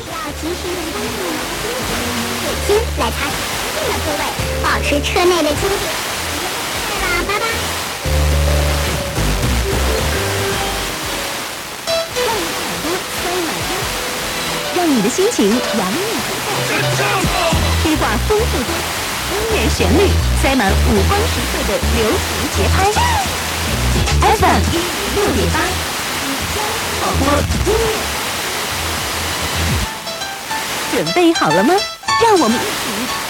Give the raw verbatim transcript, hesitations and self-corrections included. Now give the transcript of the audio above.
要及时用干净的水巾来擦拭特定的部位，保持车内的清洁。对了，拜拜。 让你的心情洋溢澎湃，披挂丰富多彩音乐旋律，塞满五光十色的流行节拍。F M 一六点八，广播音乐，准备好了吗？让我们一起